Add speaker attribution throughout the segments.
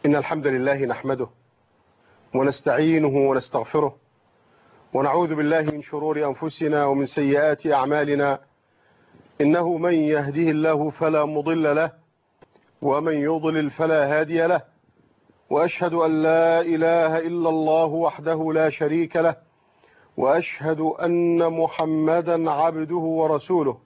Speaker 1: إن الحمد لله نحمده ونستعينه ونستغفره ونعوذ بالله من شرور أنفسنا ومن سيئات أعمالنا. إنه من يهده الله فلا مضل له ومن يضلل فلا هادي له، وأشهد أن لا إله إلا الله وحده لا شريك له، وأشهد أن محمدا عبده ورسوله.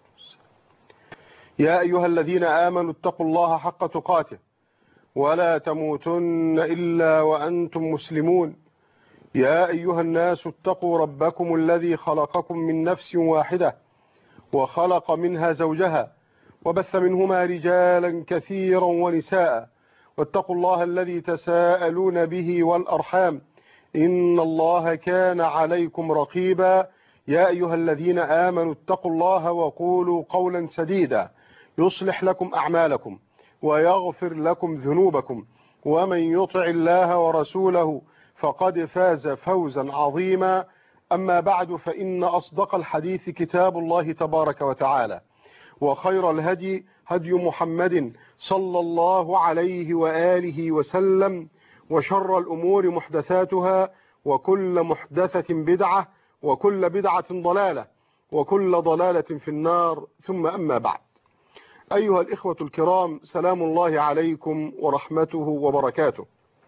Speaker 1: يا أيها الذين آمنوا اتقوا الله حق تقاته ولا تموتن إلا وأنتم مسلمون. يا أيها الناس اتقوا ربكم الذي خلقكم من نفس واحدة وخلق منها زوجها وبث منهما رجالا كثيرا ونساء، واتقوا الله الذي تساءلون به والأرحام إن الله كان عليكم رقيبا. يا أيها الذين آمنوا اتقوا الله وقولوا قولا سديدا يصلح لكم أعمالكم ويغفر لكم ذنوبكم، ومن يطع الله ورسوله فقد فاز فوزا عظيما. أما بعد، فإن أصدق الحديث كتاب الله تبارك وتعالى، وخير الهدي هدي محمد صلى الله عليه وآله وسلم، وشر الأمور محدثاتها، وكل محدثة بدعة، وكل بدعة ضلالة، وكل ضلالة في النار. ثم أما بعد، أيها الإخوة الكرام، سلام الله عليكم ورحمته وبركاته.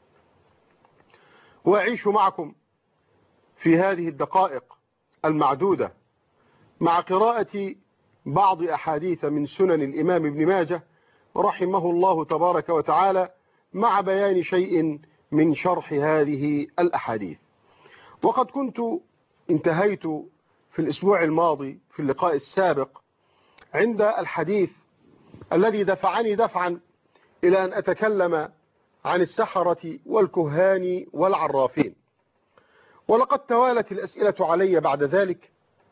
Speaker 1: وأعيش معكم في هذه الدقائق المعدودة مع قراءة بعض أحاديث من سنن الإمام ابن ماجه رحمه الله تبارك وتعالى، مع بيان شيء من شرح هذه الأحاديث. وقد كنت انتهيت في الأسبوع الماضي في اللقاء السابق عند الحديث الذي دفعني دفعا إلى أن أتكلم عن السحرة والكهان والعرافين. ولقد توالت الأسئلة علي بعد ذلك،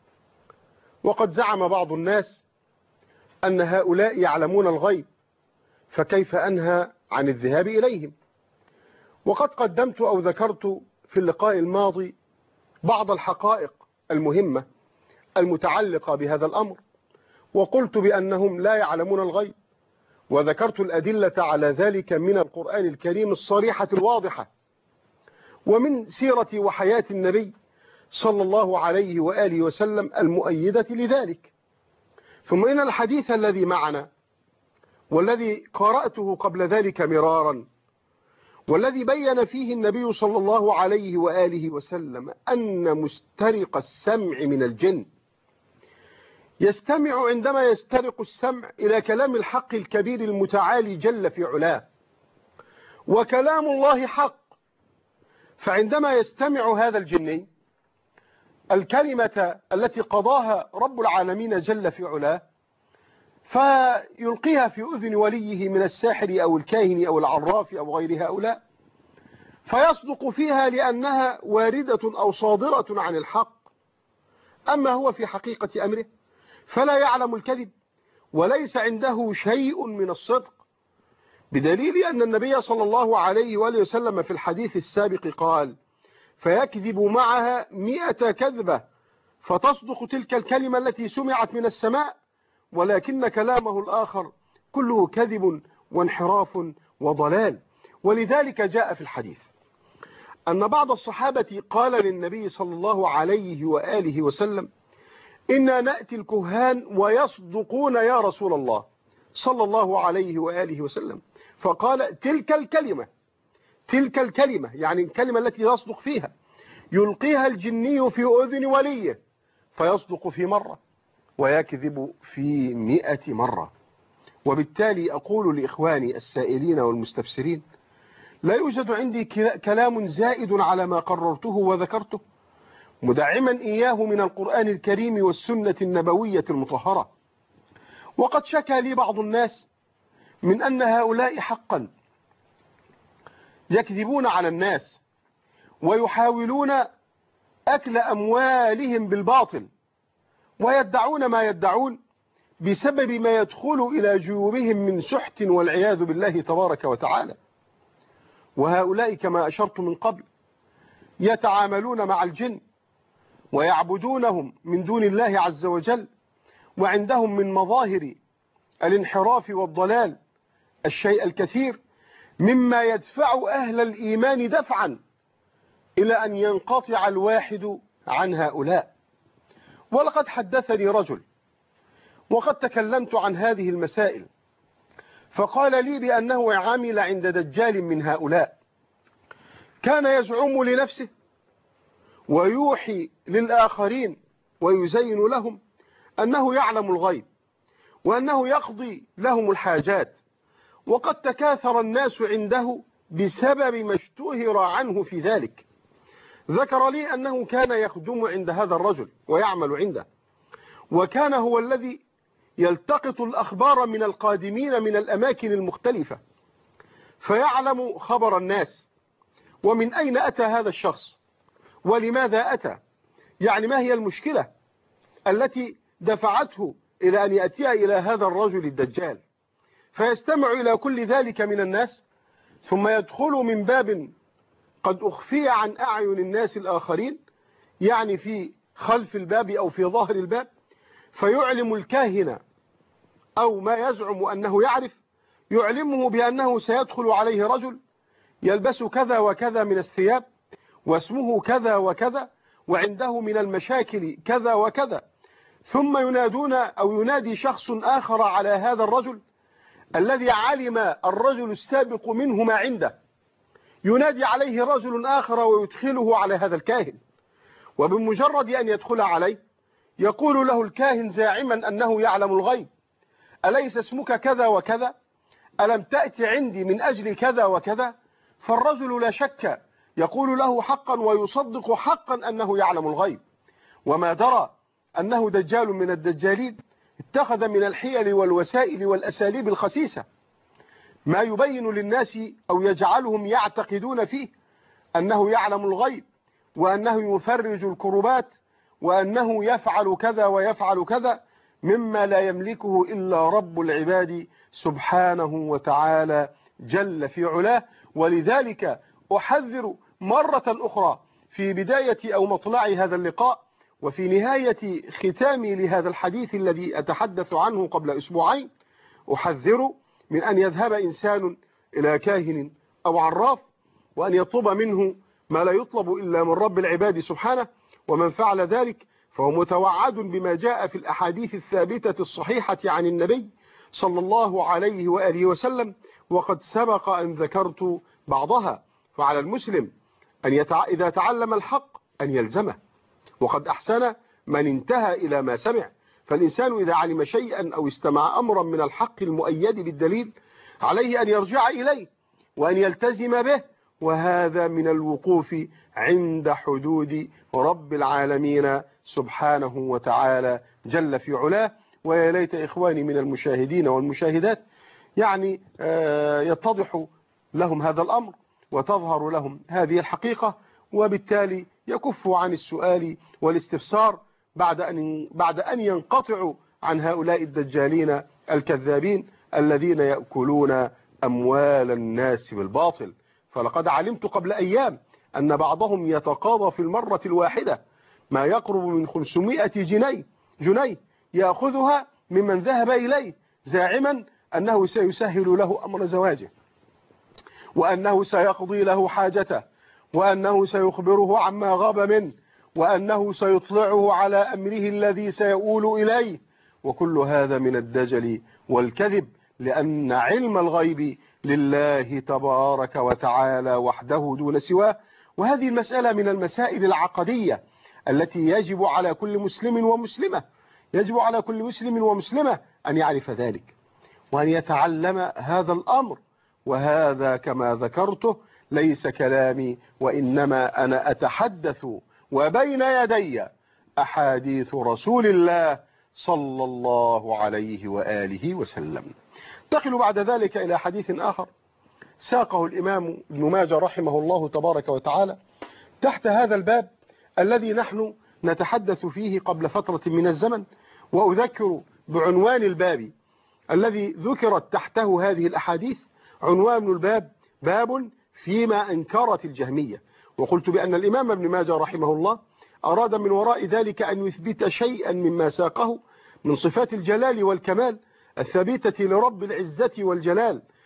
Speaker 1: وقد زعم بعض الناس أن هؤلاء يعلمون الغيب، فكيف أنهى عن الذهاب إليهم؟ وقد قدمت أو ذكرت في اللقاء الماضي بعض الحقائق المهمة المتعلقة بهذا الأمر، وقلت بأنهم لا يعلمون الغيب، وذكرت الأدلة على ذلك من القرآن الكريم الصريحة الواضحة، ومن سيرة وحياة النبي صلى الله عليه وآله وسلم المؤيدة لذلك. ثم إن الحديث الذي معنا والذي قرأته قبل ذلك مرارا، والذي بين فيه النبي صلى الله عليه وآله وسلم أن مسترق السمع من الجن يستمع عندما يسترق السمع إلى كلام الحق الكبير المتعالي جل في علاه، وكلام الله حق. فعندما يستمع هذا الجني الكلمة التي قضاها رب العالمين جل في علاه فيلقيها في أذن وليه من الساحر أو الكاهن أو العراف أو غير هؤلاء، فيصدق فيها لأنها واردة أو صادرة عن الحق. أما هو في حقيقة أمره فلا يعلم الكذب، وليس عنده شيء من الصدق، بدليل أن النبي صلى الله عليه وآله وسلم في الحديث السابق قال: فيكذب معها 100 كذبة فتصدق تلك الكلمة التي سمعت من السماء، ولكن كلامه الآخر كله كذب وانحراف وضلال. ولذلك جاء في الحديث أن بعض الصحابة قال للنبي صلى الله عليه وآله وسلم: إنا نأتي الكهان ويصدقون يا رسول الله صلى الله عليه وآله وسلم. فقال: تلك الكلمة يعني الكلمة التي يصدق فيها يلقيها الجني في أذن وليه، فيصدق في مرة ويكذب في 100 مرة. وبالتالي أقول لإخواني السائلين والمستفسرين: لا يوجد عندي كلام زائد على ما قررته وذكرته، مدعما إياه من القرآن الكريم والسنة النبوية المطهرة. وقد شكى لي بعض الناس من أن هؤلاء حقا يكذبون على الناس ويحاولون أكل أموالهم بالباطل، ويدعون ما يدعون بسبب ما يدخل إلى جيوبهم من سحت والعياذ بالله تبارك وتعالى. وهؤلاء كما أشرت من قبل يتعاملون مع الجن ويعبدونهم من دون الله عز وجل، وعندهم من مظاهر الانحراف والضلال الشيء الكثير، مما يدفع أهل الإيمان دفعا إلى أن ينقطع الواحد عن هؤلاء. ولقد حدثني رجل وقد تكلمت عن هذه المسائل، فقال لي بأنه عمل عند دجال من هؤلاء، كان يزعم لنفسه ويوحي للآخرين ويزين لهم أنه يعلم الغيب وأنه يقضي لهم الحاجات، وقد تكاثر الناس عنده بسبب ما اشتهر عنه في ذلك. ذكر لي أنه كان يخدم عند هذا الرجل ويعمل عنده، وكان هو الذي يلتقط الأخبار من القادمين من الأماكن المختلفة، فيعلم خبر الناس ومن أين أتى هذا الشخص ولماذا أتى، يعني ما هي المشكلة التي دفعته إلى أن يأتي إلى هذا الرجل الدجال، فيستمع إلى كل ذلك من الناس، ثم يدخل من باب قد أخفي عن أعين الناس الآخرين، يعني في خلف الباب أو في ظهر الباب، فيعلم الكاهن أو ما يزعم أنه يعرف، يعلمه بأنه سيدخل عليه رجل يلبس كذا وكذا من الثياب واسمه كذا وكذا وعنده من المشاكل كذا وكذا، ثم ينادون أو ينادي شخص آخر على هذا الرجل الذي علم الرجل السابق منه ما عنده، ينادي عليه رجل آخر ويدخله على هذا الكاهن، وبمجرد أن يدخل عليه يقول له الكاهن زاعما أنه يعلم الغيب: أليس اسمك كذا وكذا؟ ألم تأتي عندي من أجل كذا وكذا؟ فالرجل لا شك يقول له حقا ويصدق حقا أنه يعلم الغيب، وما درى أنه دجال من الدجالين اتخذ من الحيل والوسائل والأساليب الخسيسة ما يبين للناس أو يجعلهم يعتقدون فيه أنه يعلم الغيب وأنه يفرج الكربات وأنه يفعل كذا ويفعل كذا مما لا يملكه إلا رب العباد سبحانه وتعالى جل في علاه. ولذلك أحذر مرة أخرى في بداية أو مطلع هذا اللقاء وفي نهاية ختامي لهذا الحديث الذي أتحدث عنه قبل أسبوعين، أحذر من أن يذهب إنسان إلى كاهن أو عراف وأن يطلب منه ما لا يطلب إلا من رب العباد سبحانه، ومن فعل ذلك فهو متوعد بما جاء في الأحاديث الثابتة الصحيحة عن النبي صلى الله عليه وآله وسلم، وقد سبق أن ذكرت بعضها. فعلى المسلم أن إذا تعلم الحق أن يلزمه، وقد أحسن من انتهى إلى ما سمع. فالإنسان إذا علم شيئا أو استمع أمرا من الحق المؤيد بالدليل عليه أن يرجع إليه وأن يلتزم به، وهذا من الوقوف عند حدود رب العالمين سبحانه وتعالى جل في علاه. ويا ليت إخواني من المشاهدين والمشاهدات يعني يتضح لهم هذا الأمر وتظهر لهم هذه الحقيقة، وبالتالي يكفوا عن السؤال والاستفسار بعد أن ينقطعوا عن هؤلاء الدجالين الكذابين الذين يأكلون أموال الناس بالباطل. فلقد علمت قبل أيام أن بعضهم يتقاضى في المرة الواحدة ما يقرب من 500 جنيه يأخذها ممن ذهب إليه زاعما أنه سيسهل له أمر زواجه، وأنه سيقضي له حاجته، وأنه سيخبره عما غاب منه، وأنه سيطلعه على أمره الذي سيؤول إليه، وكل هذا من الدجل والكذب، لأن علم الغيب لله تبارك وتعالى وحده دون سواه. وهذه المسألة من المسائل العقدية التي يجب على كل مسلم ومسلمة أن يعرف ذلك وأن يتعلم هذا الأمر. وهذا كما ذكرته ليس كلامي، وإنما أنا أتحدث وبين يدي أحاديث رسول الله صلى الله عليه وآله وسلم. انتقل بعد ذلك إلى حديث آخر ساقه الإمام ابن ماجه رحمه الله تبارك وتعالى تحت هذا الباب الذي نحن نتحدث فيه قبل فترة من الزمن، وأذكر بعنوان الباب الذي ذكرت تحته هذه الأحاديث. عنوان الباب: باب فيما أنكرت الجهمية. وقلت بأن الإمام ابن ماجه رحمه الله أراد من وراء ذلك أن يثبت شيئا مما ساقه من صفات الجلال والكمال الثابتة لرب العزة والجلال،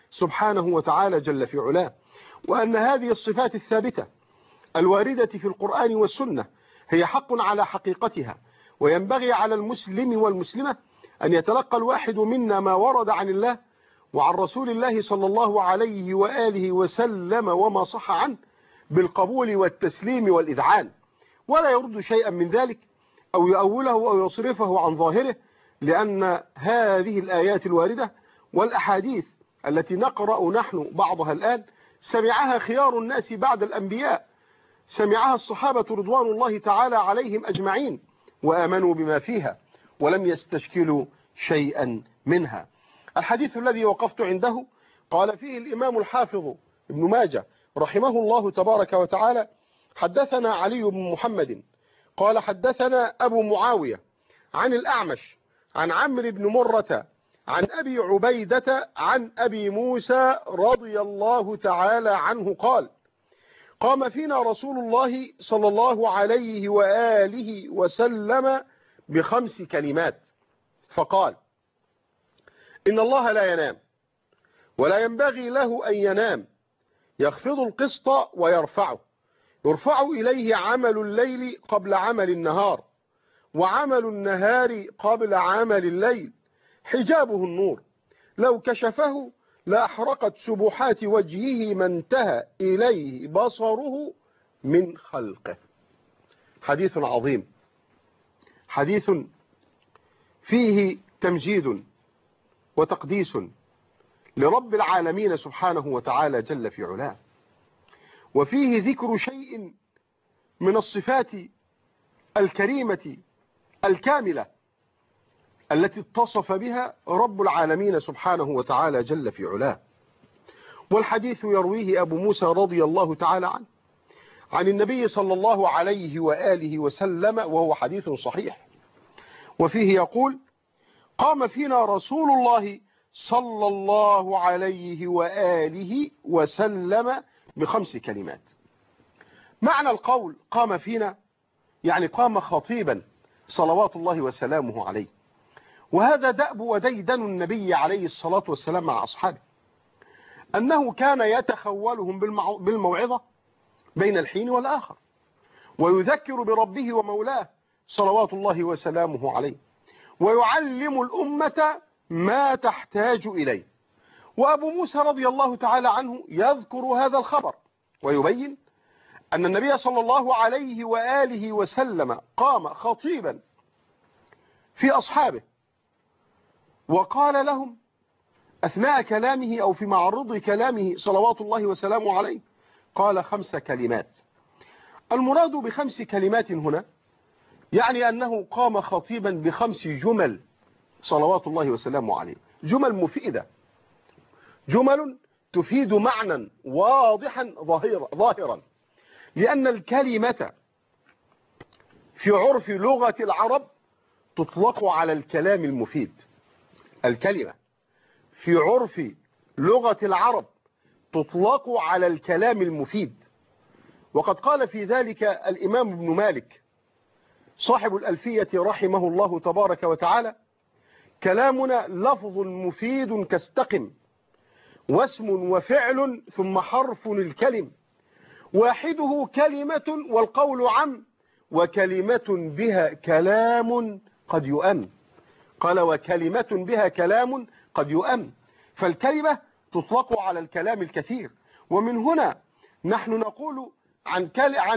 Speaker 1: سبحانه وتعالى جل في علاه، وأن هذه الصفات الثابتة الواردة في القرآن والسنة هي حق على حقيقتها، وينبغي على المسلم والمسلمة أن يتلقى الواحد منا ما ورد عن الله وعن رسول الله صلى الله عليه وآله وسلم وما صح عنه بالقبول والتسليم والإذعان، ولا يرد شيئا من ذلك أو يؤوله أو يصرفه عن ظاهره، لأن هذه الآيات الواردة والأحاديث التي نقرأ نحن بعضها الآن سمعها خيار الناس بعد الأنبياء، سمعها الصحابة رضوان الله تعالى عليهم أجمعين، وآمنوا بما فيها ولم يستشكلوا شيئا منها. الحديث الذي وقفت عنده قال فيه الإمام الحافظ ابن ماجه رحمه الله تبارك وتعالى: حدثنا علي بن محمد قال حدثنا أبو معاوية عن الأعمش عن عمرو بن مرة عن أبي عبيدة عن أبي موسى رضي الله تعالى عنه قال: قام فينا رسول الله صلى الله عليه وآله وسلم ب5 كلمات فقال: إن الله لا ينام ولا ينبغي له أن ينام، يخفض القسط ويرفعه، يرفع إليه عمل الليل قبل عمل النهار، وعمل النهار قبل عمل الليل، حجابه النور، لو كشفه لأحرقت سبحات وجهه ما انتهى إليه بصره من خلقه. حديث عظيم، حديث فيه تمجيد وتقديس لرب العالمين سبحانه وتعالى جل في علاه، وفيه ذكر شيء من الصفات الكريمة الكاملة التي اتصف بها رب العالمين سبحانه وتعالى جل في علاه. والحديث يرويه أبو موسى رضي الله تعالى عنه عن النبي صلى الله عليه وآله وسلم، وهو حديث صحيح، وفيه يقول: قام فينا رسول الله صلى الله عليه وآله وسلم ب5 كلمات. معنى القول قام فينا يعني قام خطيبا صلوات الله وسلامه عليه، وهذا دأب وديدن النبي عليه الصلاة والسلام مع أصحابه، أنه كان يتخولهم بالموعظة بين الحين والآخر، ويذكر بربه ومولاه صلوات الله وسلامه عليه، ويعلم الأمة ما تحتاج إليه. وأبو موسى رضي الله تعالى عنه يذكر هذا الخبر ويبين أن النبي صلى الله عليه وآله وسلم قام خطيبا في أصحابه، وقال لهم أثناء كلامه أو في معرض كلامه صلوات الله وسلامه عليه، قال 5 كلمات. المراد ب5 كلمات هنا يعني أنه قام خطيبا ب5 جمل صلوات الله وسلامه عليه، جمل مفيدة، جمل تفيد معنى واضحا ظاهرا، لأن الكلمة في عرف لغة العرب تطلق على الكلام المفيد. الكلمة في عرف لغة العرب تطلق على الكلام المفيد، وقد قال في ذلك الإمام ابن مالك صاحب الألفية رحمه الله تبارك وتعالى: كلامنا لفظ مفيد كاستقم، واسم وفعل ثم حرف الكلم، واحده كلمة والقول عم، وكلمة بها كلام قد يؤم. قال: وكلمة بها كلام قد يؤم. فالكلمة تطلق على الكلام الكثير، ومن هنا نحن نقول عن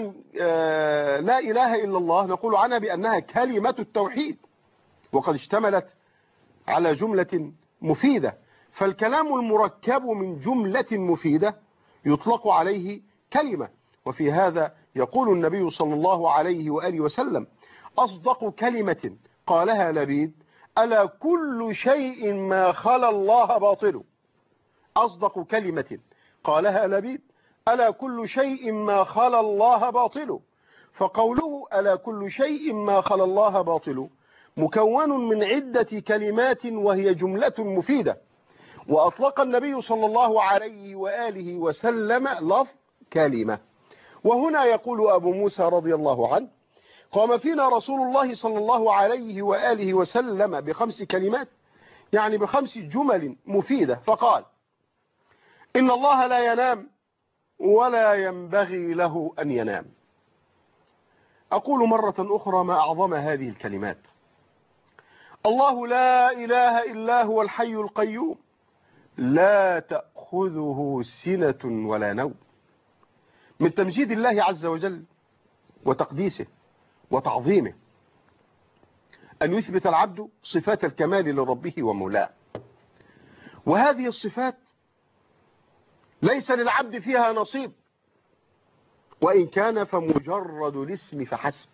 Speaker 1: لا إله إلا الله، نقول عنها بأنها كلمة التوحيد، وقد اشتملت على جملة مفيدة. فالكلام المركب من جملة مفيدة يطلق عليه كلمة. وفي هذا يقول النبي صلى الله عليه وآله وسلم: أصدق كلمة قالها لبيد: ألا كل شيء ما خلا الله باطل. أصدق كلمة قالها لبيد: ألا كل شيء ما خلا الله باطل. فقوله ألا كل شيء ما خلا الله باطل مكون من عدة كلمات وهي جملة مفيدة، وأطلق النبي صلى الله عليه وآله وسلم لفظ كلمة. وهنا يقول أبو موسى رضي الله عنه: قام فينا رسول الله صلى الله عليه وآله وسلم ب5 كلمات، يعني ب5 جمل مفيدة، فقال: إن الله لا ينام ولا ينبغي له أن ينام. أقول مرة أخرى ما أعظم هذه الكلمات. الله لا إله إلا هو الحي القيوم لا تأخذه سنة ولا نوم. من تمجيد الله عز وجل وتقديسه وتعظيمه أن يثبت العبد صفات الكمال لربه ومولاه، وهذه الصفات ليس للعبد فيها نصيب، وإن كان فمجرد الاسم فحسب.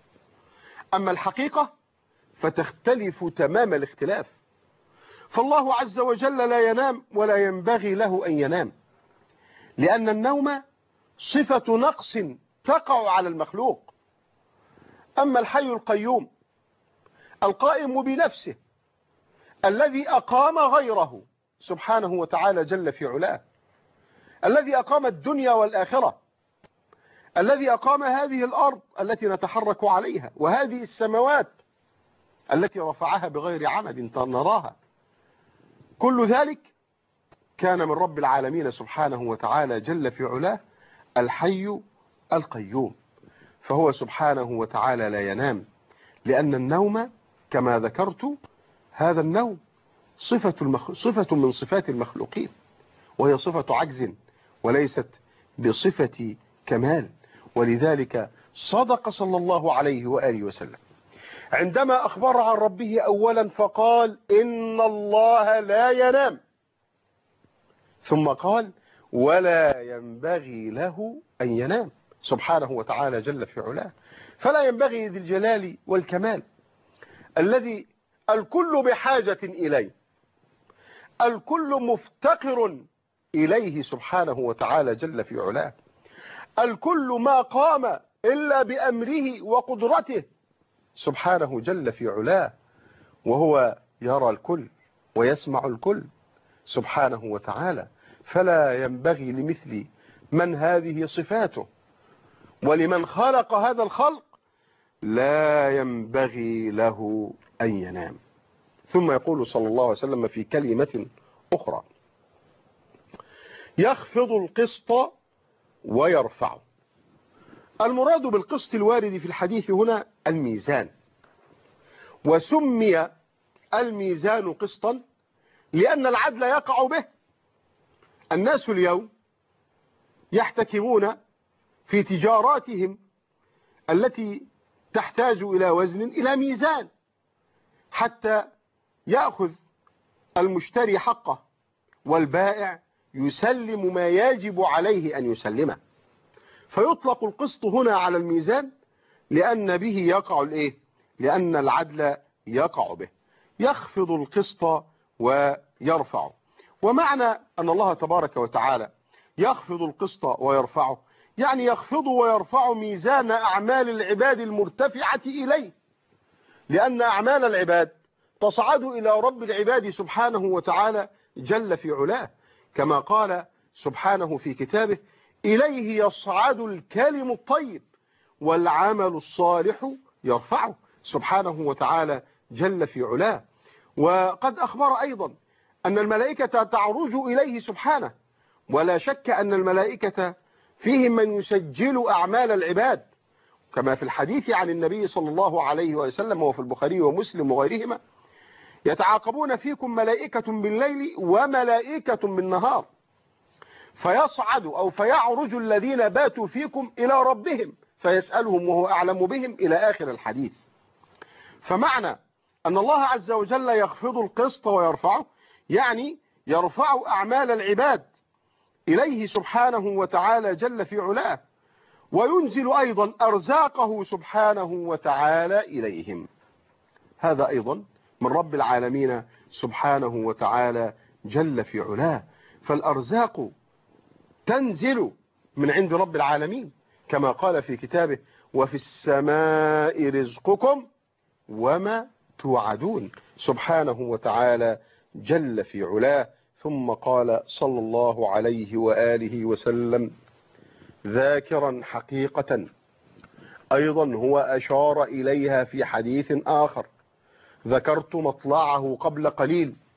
Speaker 1: أما الحقيقة فتختلف تمام الاختلاف. فالله عز وجل لا ينام ولا ينبغي له أن ينام، لأن النوم صفة نقص تقع على المخلوق. أما الحي القيوم القائم بنفسه الذي أقام غيره سبحانه وتعالى جل في علاه، الذي أقام الدنيا والآخرة، الذي أقام هذه الأرض التي نتحرك عليها، وهذه السماوات التي رفعها بغير عمد نراها، كل ذلك كان من رب العالمين سبحانه وتعالى جل في علاه الحي القيوم. فهو سبحانه وتعالى لا ينام، لأن النوم كما ذكرت هذا النوم صفة من صفات المخلوقين، وهي صفة عجز وليست بصفة كمال. ولذلك صدق صلى الله عليه وآله وسلم عندما أخبر عن ربه أولا فقال إن الله لا ينام، ثم قال ولا ينبغي له أن ينام سبحانه وتعالى جل في علاه. فلا ينبغي ذي الجلال والكمال الذي الكل بحاجة إليه، الكل مفتقر إليه سبحانه وتعالى جل في علاه، الكل ما قام إلا بأمره وقدرته سبحانه جل في علاه، وهو يرى الكل ويسمع الكل سبحانه وتعالى. فلا ينبغي لمثل من هذه صفاته ولمن خلق هذا الخلق لا ينبغي له أن ينام. ثم يقول صلى الله عليه وسلم في كلمة أخرى يخفض القسط ويرفعه. المراد بالقسط الوارد في الحديث هنا الميزان، وسمي الميزان قسطا لأن العدل يقع به. الناس اليوم يحتكمون في تجاراتهم التي تحتاج إلى وزن إلى ميزان حتى يأخذ المشتري حقه والبائع يسلم ما يجب عليه أن يسلمه. فيطلق القسط هنا على الميزان لأن به يقع الإيه؟ لأن العدل يقع به. يخفض القسط ويرفعه. ومعنى أن الله تبارك وتعالى يخفض القسط ويرفعه يعني يخفض ويرفع ميزان أعمال العباد المرتفعة إليه، لأن أعمال العباد تصعد إلى رب العباد سبحانه وتعالى جل في علاه، كما قال سبحانه في كتابه إليه يصعد الكلم الطيب والعمل الصالح يرفعه سبحانه وتعالى جل في علاه. وقد أخبر أيضا أن الملائكة تعرج إليه سبحانه، ولا شك أن الملائكة فيهم من يسجل أعمال العباد، كما في الحديث عن النبي صلى الله عليه وسلم وفي البخاري ومسلم وغيرهما يتعاقبون فيكم ملائكة بالليل وملائكة بالنهار، فيصعد أو فيعرج الذين باتوا فيكم إلى ربهم فيسألهم وهو أعلم بهم إلى آخر الحديث. فمعنى أن الله عز وجل يخفض القسط ويرفعه يعني يرفع أعمال العباد إليه سبحانه وتعالى جل في علاه، وينزل أيضا أرزاقه سبحانه وتعالى إليهم. هذا أيضا من رب العالمين سبحانه وتعالى جل في علاه. فالأرزاق تنزل من عند رب العالمين كما قال في كتابه وفي السماء رزقكم وما توعدون سبحانه وتعالى جل في علاه. ثم قال صلى الله عليه وآله وسلم ذاكرا حقيقة أيضا هو أشار إليها في حديث آخر ذكرت مطلعه قبل قليل،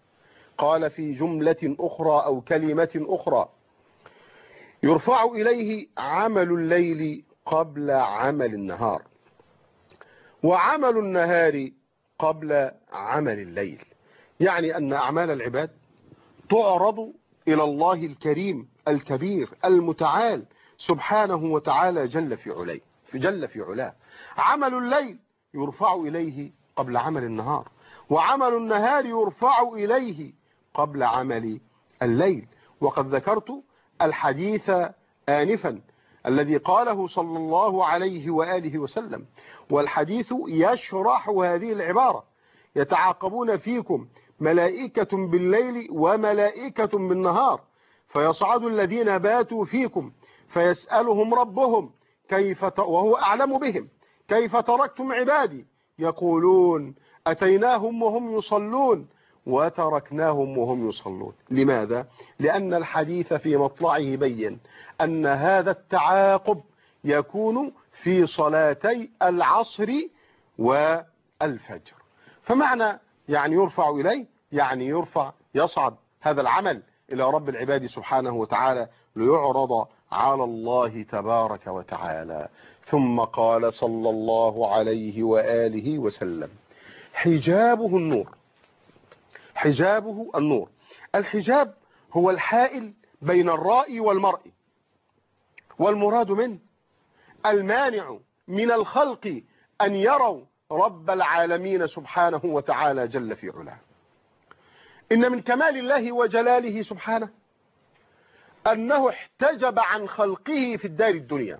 Speaker 1: قال في جملة أخرى أو كلمة أخرى: يرفع إليه عمل الليل قبل عمل النهار، وعمل النهار قبل عمل الليل. يعني أن أعمال العباد تعرض إلى الله الكريم الكبير المتعال سبحانه وتعالى جل في علاه. عمل الليل يرفع إليه قبل عمل النهار، وعمل النهار يرفع إليه قبل عمل الليل. وقد ذكرت الحديث آنفا الذي قاله صلى الله عليه وآله وسلم، والحديث يشرح هذه العبارة: يتعاقبون فيكم ملائكة بالليل وملائكة بالنهار، فيصعد الذين باتوا فيكم فيسألهم ربهم وهو أعلم بهم: كيف تركتم عبادي؟ يقولون: أتيناهم وهم يصلون وتركناهم وهم يصلون. لماذا؟ لأن الحديث في مطلعه بين أن هذا التعاقب يكون في صلاتي العصر والفجر. فمعنى يعني يرفع إليه، يعني يصعد هذا العمل إلى رب العباد سبحانه وتعالى ليعرض على الله تبارك وتعالى. ثم قال صلى الله عليه وآله وسلم: حجابه النور. حجابه النور. الحجاب هو الحائل بين الرائي والمرء، والمراد منه المانع من الخلق أن يروا رب العالمين سبحانه وتعالى جل في علاه. إن من كمال الله وجلاله سبحانه أنه احتجب عن خلقه في الدار الدنيا،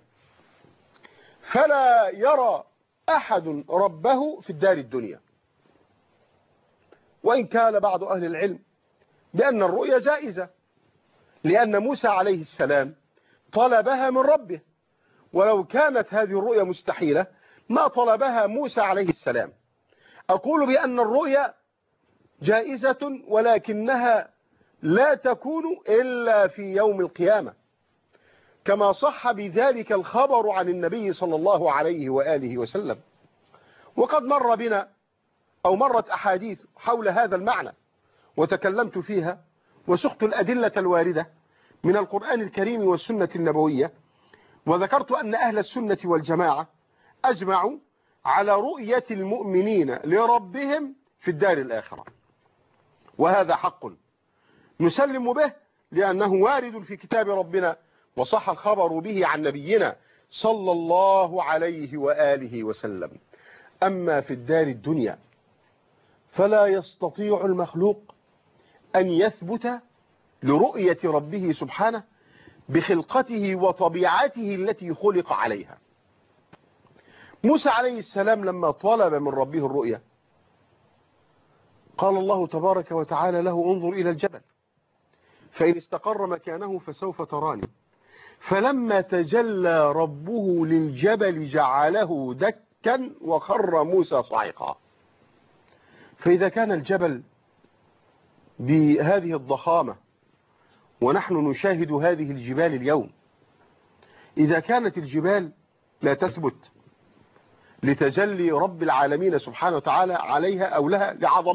Speaker 1: فلا يرى أحد ربه في الدار الدنيا. وإن كان بعض أهل العلم بأن الرؤيا جائزة، لأن موسى عليه السلام طلبها من ربه، ولو كانت هذه الرؤيا مستحيلة ما طلبها موسى عليه السلام. أقول بأن الرؤيا جائزة، ولكنها لا تكون إلا في يوم القيامة، كما صح بذلك الخبر عن النبي صلى الله عليه وآله وسلم. وقد مر بنا أو مرت أحاديث حول هذا المعنى وتكلمت فيها، وسقت الأدلة الواردة من القرآن الكريم والسنة النبوية، وذكرت أن أهل السنة والجماعة أجمعوا على رؤية المؤمنين لربهم في الدار الآخرة، وهذا حق نسلم به لأنه وارد في كتاب ربنا وصح الخبر به عن نبينا صلى الله عليه وآله وسلم. أما في الدار الدنيا فلا يستطيع المخلوق أن يثبت لرؤية ربه سبحانه بخلقته وطبيعته التي خلق عليها. موسى عليه السلام لما طلب من ربه الرؤية قال الله تبارك وتعالى له: انظر إلى الجبل فإن استقر مكانه فسوف تراني. فلما تجلى ربه للجبل جعله دكا وخر موسى صعقا. فإذا كان الجبل بهذه الضخامة ونحن نشاهد هذه الجبال اليوم، إذا كانت الجبال لا تثبت لتجلي رب العالمين سبحانه وتعالى عليها أو لها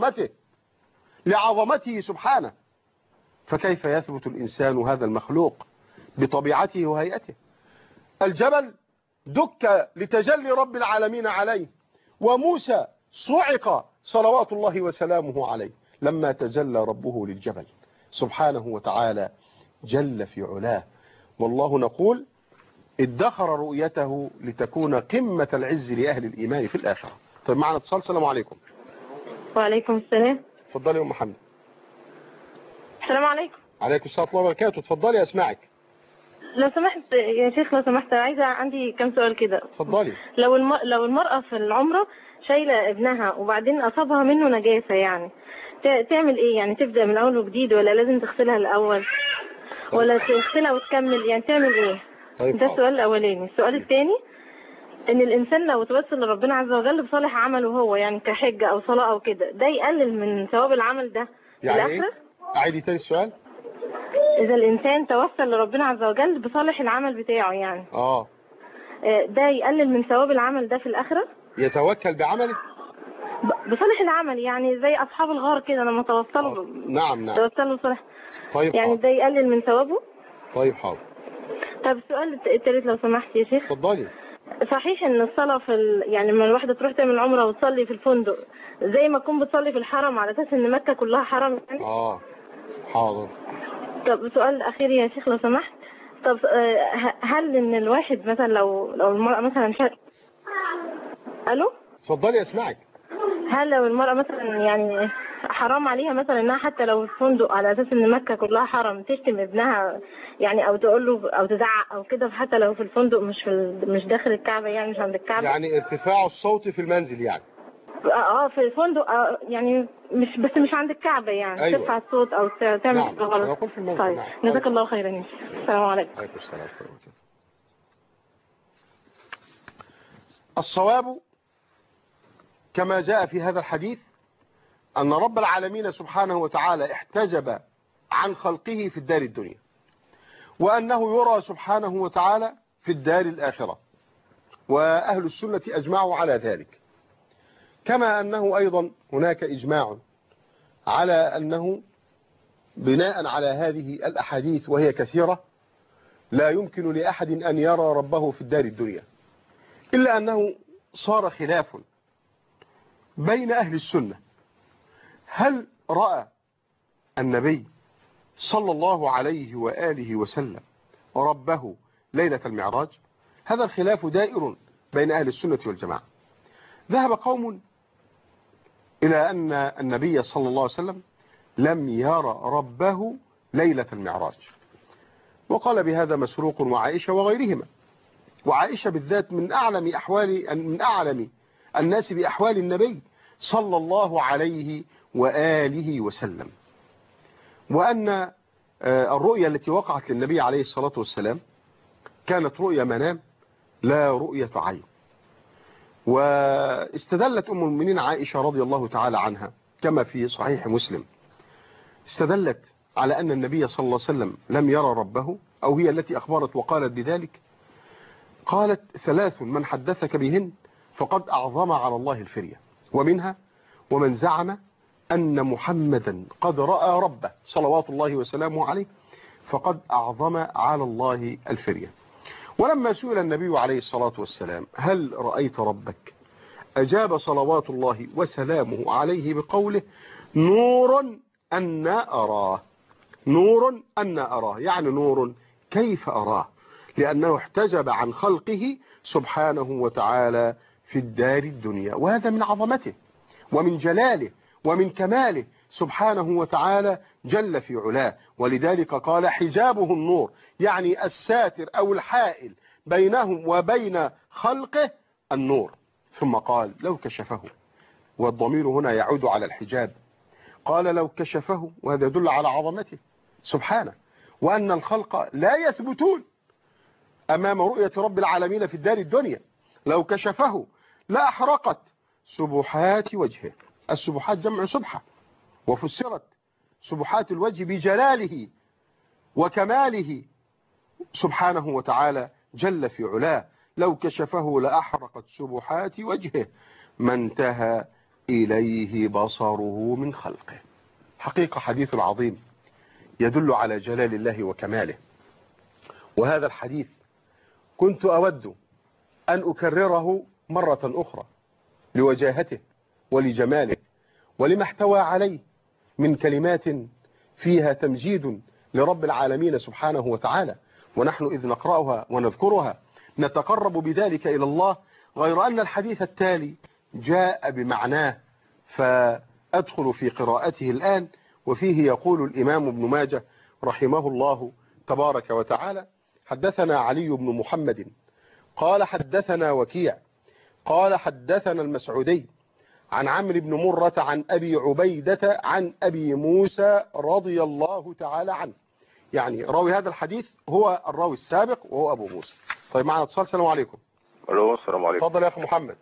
Speaker 1: لعظمته سبحانه، فكيف يثبت الإنسان هذا المخلوق بطبيعته وهيئته؟ الجبل دك لتجلي رب العالمين عليه، وموسى صعق صلوات الله وسلامه عليه لما تجلى ربه للجبل سبحانه وتعالى جل في علاه. والله نقول: ادخر رؤيته لتكون قمة العز لأهل الإيمان في الآخرة. طيب معنا اتصال. السلام عليكم.
Speaker 2: وعليكم السلام.
Speaker 1: اتفضلي يا أم محمد.
Speaker 2: السلام عليكم.
Speaker 1: عليكم السلام ورحمة الله وبركاته. اتفضلي أسمعك.
Speaker 2: لو سمحت يا شيخ، لو سمحت عندي كم سؤال كده.
Speaker 1: اتفضلي.
Speaker 2: لو المرأة في العمرة شايلة ابنها وبعدين أصابها منه نجاسة، يعني تعمل ايه؟ يعني تبدأ من أول وجديد ولا لازم تغسلها الأول ولا تغسلها وتكمل؟ يعني تعمل ايه؟
Speaker 1: طيب
Speaker 2: ده السؤال الأولاني. السؤال الثاني: ان الانسان لو توسل لربنا عز وجل بصالح عمله هو، يعني كحجة او صلاة او كده، ده يقلل من ثواب العمل ده في
Speaker 1: يعني
Speaker 2: الآخرة؟
Speaker 1: ايه؟ اعيدي تاني السؤال.
Speaker 2: إذا الإنسان توسل لربنا عز وجل بصالح العمل بتاعه، يعني
Speaker 1: اه
Speaker 2: ده يقلل من ثواب العمل ده في الآخرة؟
Speaker 1: يتوكل بعمله؟
Speaker 2: بصالح العمل، يعني زي اصحاب الغار كده لما توصلوا
Speaker 1: نعم
Speaker 2: توصلوا صالح.
Speaker 1: طيب
Speaker 2: يعني
Speaker 1: حاضر.
Speaker 2: ده يقلل من ثوابه.
Speaker 1: طيب حاضر.
Speaker 2: طب السؤال التالت لو سمحت يا شيخ.
Speaker 1: اتفضلي.
Speaker 2: صحيح ان الصلاه يعني لما الواحده تروح تعمل عمره وتصلي في الفندق زي ما تكون بتصلي في الحرم، على اساس ان مكه كلها حرم يعني؟
Speaker 1: حاضر.
Speaker 2: طب سؤال اخير يا شيخ لو سمحت. طب هل ان الواحد مثلا لو المرأة مثلا الو
Speaker 1: اتفضلي اسمعك.
Speaker 2: هل لو المرأة مثلا يعني حرام عليها مثلا انها حتى لو في فندق على اساس ان مكة كلها حرم تشتم ابنها يعني، او تقول له او تزعق او كده، حتى لو في الفندق مش داخل الكعبة، يعني مش عند الكعبة؟
Speaker 1: يعني ارتفاع الصوت في المنزل يعني.
Speaker 2: في الفندق يعني مش عند الكعبة يعني. أيوة. ترفع الصوت او تعمل
Speaker 1: نعم.
Speaker 2: غلط.
Speaker 1: انا اقول في المنزل.
Speaker 2: طيب.
Speaker 1: نعم.
Speaker 2: جزاك الله خيرا يا شيخ. السلام عليكم.
Speaker 1: عليكم السلام ورحمة الله وبركاته. الصواب كما جاء في هذا الحديث أن رب العالمين سبحانه وتعالى احتجب عن خلقه في الدار الدنيا، وأنه يرى سبحانه وتعالى في الدار الآخرة، وأهل السنة أجمعوا على ذلك. كما أنه أيضا هناك إجماع على أنه بناء على هذه الأحاديث وهي كثيرة لا يمكن لأحد أن يرى ربه في الدار الدنيا، إلا أنه صار خلاف بين أهل السنة. هل رأى النبي صلى الله عليه وآله وسلم ربه ليلة المعراج؟ هذا الخلاف دائر بين أهل السنة والجماعة. ذهب قوم إلى أن النبي صلى الله عليه وسلم لم يرى ربه ليلة المعراج، وقال بهذا مسروق وعائشة وغيرهما، وعائشة بالذات من أعلم الناس بأحوال النبي صلى الله عليه وآله وسلم، وأن الرؤيا التي وقعت للنبي عليه الصلاة والسلام كانت رؤيا منام لا رؤية عين. واستدلت أم المؤمنين عائشة رضي الله تعالى عنها كما في صحيح مسلم، استدلت على أن النبي صلى الله عليه وسلم لم يرى ربه، أو هي التي أخبرت وقالت بذلك. قالت: 3 من حدثك بهن فقد أعظم على الله الفرية، ومنها ومن زعم أن محمدا قد رأى ربه صلوات الله وسلامه عليه فقد أعظم على الله الفرية. ولما سئل النبي عليه الصلاة والسلام: هل رأيت ربك؟ أجاب صلوات الله وسلامه عليه بقوله: نور أن أراه. نور أن أراه، يعني نور كيف أراه؟ لأنه احتجب عن خلقه سبحانه وتعالى في الدار الدنيا، وهذا من عظمته ومن جلاله ومن كماله سبحانه وتعالى جل في علاه. ولذلك قال: حجابه النور، يعني الساتر أو الحائل بينهم وبين خلقه النور. ثم قال: لو كشفه، والضمير هنا يعود على الحجاب. قال: لو كشفه، وهذا يدل على عظمته سبحانه، وأن الخلق لا يثبتون أمام رؤية رب العالمين في الدار الدنيا. لو كشفه لأحرقت سبحات وجهه. السبحات جمع سبحة، وفسرت سبحات الوجه بجلاله وكماله سبحانه وتعالى جل في علاه. لو كشفه لأحرقت سبحات وجهه ما انتهى إليه بصره من خلقه. حقيقة حديث عظيم يدل على جلال الله وكماله، وهذا الحديث كنت أود أن أكرره مرة أخرى لوجاهته ولجماله ولما احتوى عليه من كلمات فيها تمجيد لرب العالمين سبحانه وتعالى، ونحن إذ نقرأها ونذكرها نتقرب بذلك إلى الله، غير أن الحديث التالي جاء بمعناه، فأدخل في قراءته الآن. وفيه يقول الإمام ابن ماجه رحمه الله تبارك وتعالى: حدثنا علي بن محمد قال حدثنا وكيع قال حدثنا المسعودي عن عمرو بن مرة عن أبي عبيدة عن أبي موسى رضي الله تعالى عنه. يعني راوي هذا الحديث هو الراوي السابق وهو أبو موسى. طيب معنا اتصال. السلام عليكم.
Speaker 3: الو السلام عليكم.
Speaker 1: اتفضل يا أخي محمد.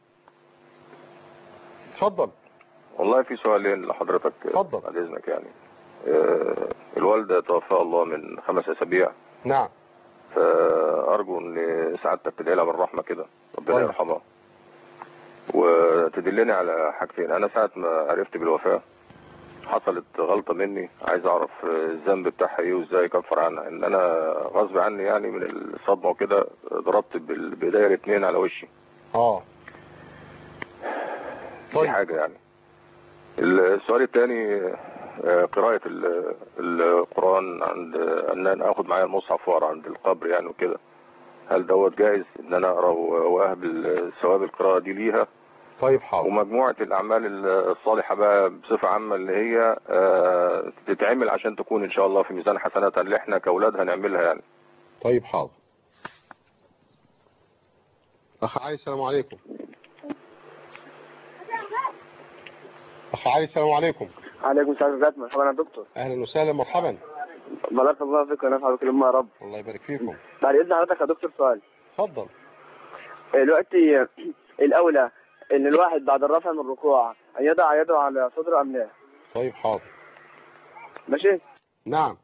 Speaker 1: اتفضل.
Speaker 3: والله في سؤالين لحضرتك.
Speaker 1: اتفضل.
Speaker 3: بعد إذنك يعني. الوالدة توفاها الله من 5 أسابيع.
Speaker 1: نعم.
Speaker 3: فأرجو أن سعادتك تدعي لها بالرحمة كده، ربنا
Speaker 1: طيب.
Speaker 3: يرحمها. وتدلني على حاجتين. انا ساعة ما عرفت بالوفاة حصلت غلطة مني، عايز اعرف الذنب بتاعها ايه وازاي اكفر عنها. ان انا غصب عني يعني من الصدمة وكده ضربت بايديا الاتنين على وشي. دي حاجة يعني. السؤال الثاني، قراءة القرآن عند ان انا اخد معايا المصحف واقرا عند القبر يعني وكده، هل دوت جائز ان انا اقرا واهبل ثواب القراءة دي ليها؟
Speaker 1: طيب حاضر.
Speaker 3: ومجموعة الأعمال الصالحة بقى بصفة عامة اللي هي تتعمل عشان تكون إن شاء الله في ميزان حسناتها اللي إحنا كأولاد هنعملها يعني.
Speaker 1: طيب حاضر. أخ علي السلام عليكم. أخ علي السلام عليكم.
Speaker 4: عليكم السلام ورحمة الله. مرحبا يا دكتور.
Speaker 1: أهلا وسهلا مرحبا.
Speaker 4: بارك الله فيك ونفع بكل ما يا رب.
Speaker 1: الله يبارك فيكم.
Speaker 4: بعد إذن حضرتك يا دكتور سؤال.
Speaker 1: اتفضل.
Speaker 4: دلوقتي الأولى إن الواحد بعد الرفع من الركوع أن يضع يده على صدره أم لا؟
Speaker 1: طيب حاضر.
Speaker 4: ماشي؟
Speaker 1: نعم.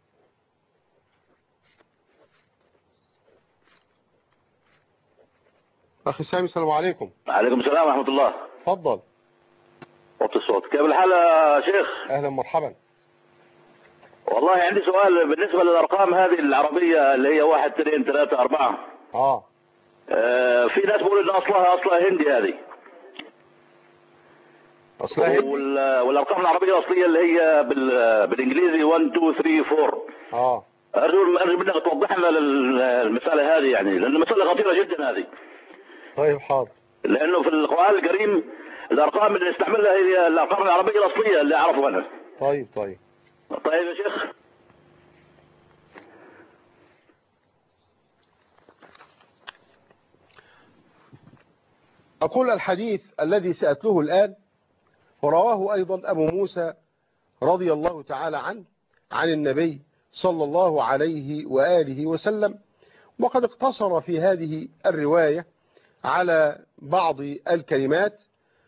Speaker 1: أخي سامي السلام عليكم.
Speaker 5: عليكم السلام ورحمة الله.
Speaker 1: اتفضل.
Speaker 5: وطي الصوت. كيف الحال يا شيخ؟
Speaker 1: أهلا مرحبا.
Speaker 5: والله عندي سؤال بالنسبة للأرقام هذه العربية اللي هي 1 2 3 4. في ناس بيقولوا إن أصلها هندي هذه.
Speaker 1: أصلها هندي؟
Speaker 5: والأرقام العربية الأصلية اللي هي بالإنجليزي 1 2 3 4. أرجو منك توضح لنا المسألة هذه يعني، لأن المسألة خطيرة جدا هذه.
Speaker 1: طيب حاضر.
Speaker 5: لأنه في القرآن الكريم الأرقام اللي نستعملها هي الأرقام العربية الأصلية اللي أعرفها أنا.
Speaker 1: طيب
Speaker 5: يا شيخ.
Speaker 1: أقول الحديث الذي سأتلوه الآن ورواه أيضا أبو موسى رضي الله تعالى عنه عن النبي صلى الله عليه وآله وسلم، وقد اقتصر في هذه الرواية على بعض الكلمات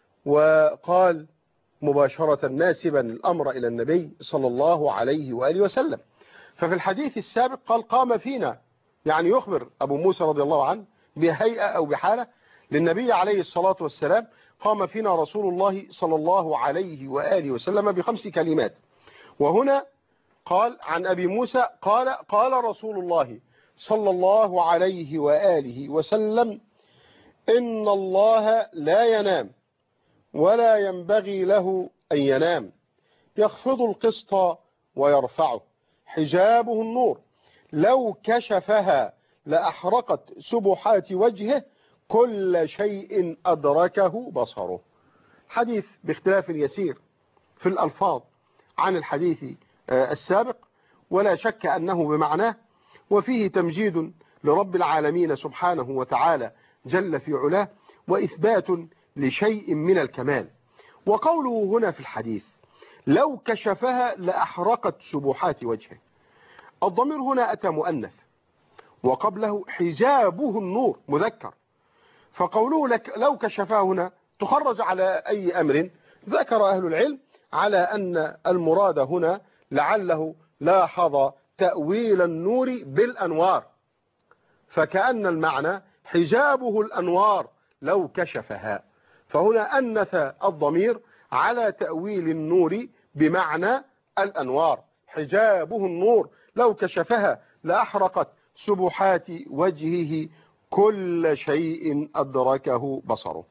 Speaker 1: وقال مباشرة ناسبا الأمر إلى النبي صلى الله عليه وآله وسلم. ففي الحديث السابق قال قام فينا، يعني يخبر أبو موسى رضي الله عنه بهيئة أو بحالة للنبي عليه الصلاة والسلام، قام فينا رسول الله صلى الله عليه وآله وسلم ب5 كلمات. وهنا قال عن أبي موسى قال رسول الله صلى الله عليه وآله وسلم: إن الله لا ينام ولا ينبغي له أن ينام، يخفض القسط ويرفعه، حجابه النور، لو كشفها لأحرقت سبحات وجهه، كل شيء أدركه بصره. حديث باختلاف يسير في الألفاظ عن الحديث السابق، ولا شك أنه بمعناه، وفيه تمجيد لرب العالمين سبحانه وتعالى جل في علاه، وإثبات لشيء من الكمال. وقوله هنا في الحديث لو كشفها لأحرقت سبحات وجهه، الضمير هنا أتى مؤنث، وقبله حجابه النور مذكر، فقوله لك لو كشفها هنا تخرج على أي أمر؟ ذكر أهل العلم على أن المراد هنا لعله لاحظ تأويل النور بالأنوار، فكأن المعنى حجابه الأنوار لو كشفها، فهنا أنث الضمير على تأويل النور بمعنى الأنوار، حجابه النور لو كشفها لأحرقت سبحات وجهه، كل شيء أدركه بصره.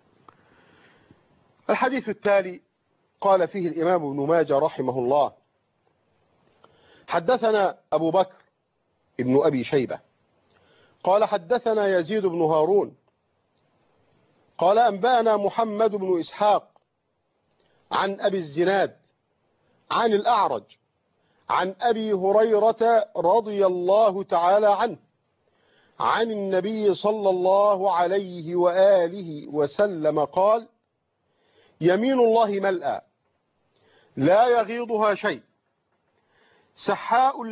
Speaker 1: الحديث التالي قال فيه الإمام ابن ماجه رحمه الله: حدثنا أبو بكر ابن أبي شيبة قال حدثنا يزيد بن هارون قال أنبأنا محمد بن إسحاق عن أبي الزناد عن الأعرج عن أبي هريرة رضي الله تعالى عنه عن النبي صلى الله عليه وآله وسلم قال: يمين الله ملأى لا يغيضها شيء، سحاء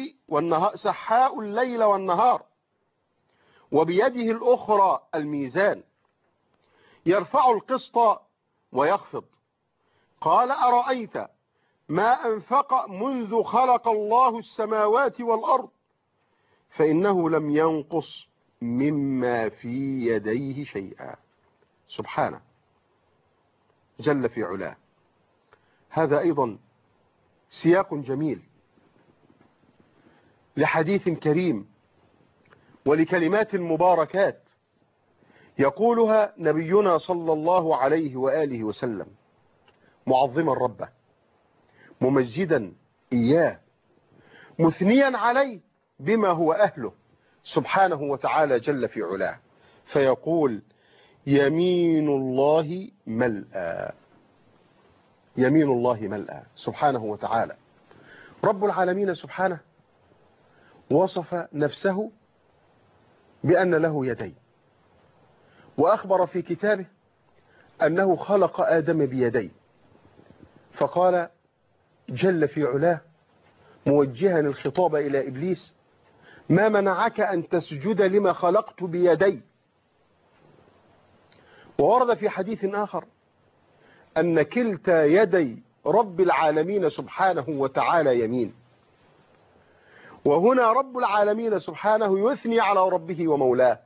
Speaker 1: الليل والنهار، وبيده الأخرى الميزان، يرفع القسط ويخفض. قال: أرأيت ما أنفق منذ خلق الله السماوات والأرض فإنه لم ينقص مما في يديه شيئا. سبحانه جل في علاه. هذا أيضا سياق جميل لحديث كريم ولكلمات مباركات يقولها نبينا صلى الله عليه وآله وسلم معظما ربه ممجدا إياه مثنيا عليه بما هو أهله سبحانه وتعالى جل في علاه، فيقول يمين الله ملأى، يمين الله ملأى سبحانه وتعالى. رب العالمين سبحانه وصف نفسه بأن له يدين، وأخبر في كتابه أنه خلق آدم بيديه، فقال جل في علاه موجها الخطاب إلى إبليس ما منعك أن تسجد لما خلقت بيدي. وورد في حديث آخر أن كلتا يدي رب العالمين سبحانه وتعالى يمين. وهنا رب العالمين سبحانه يثني على ربه ومولاه،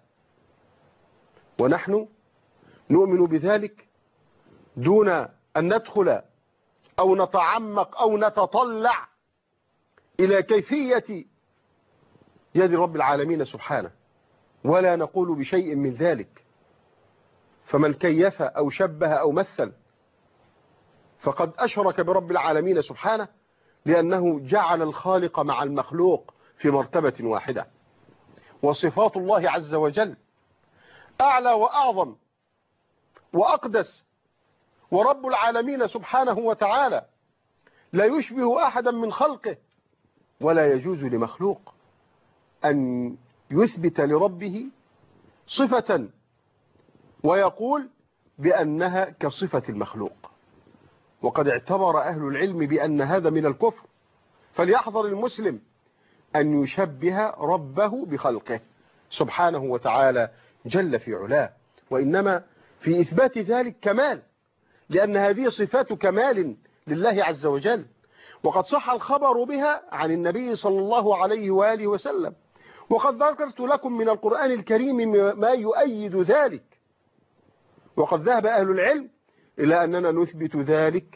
Speaker 1: ونحن نؤمن بذلك دون أن ندخل أو نتعمق أو نتطلع إلى كيفية يد رب العالمين سبحانه، ولا نقول بشيء من ذلك. فمن كيف أو شبه أو مثل فقد أشرك برب العالمين سبحانه، لأنه جعل الخالق مع المخلوق في مرتبة واحدة. وصفات الله عز وجل أعلى وأعظم وأقدس، ورب العالمين سبحانه وتعالى لا يشبه أحدا من خلقه، ولا يجوز لمخلوق أن يثبت لربه صفة ويقول بأنها كصفة المخلوق. وقد اعتبر أهل العلم بأن هذا من الكفر، فليحذر المسلم أن يشبه ربه بخلقه سبحانه وتعالى جل في علاه، وإنما في إثبات ذلك كمال، لأن هذه صفات كمال لله عز وجل، وقد صح الخبر بها عن النبي صلى الله عليه وآله وسلم. وقد ذكرت لكم من القرآن الكريم ما يؤيد ذلك، وقد ذهب أهل العلم إلى أننا نثبت ذلك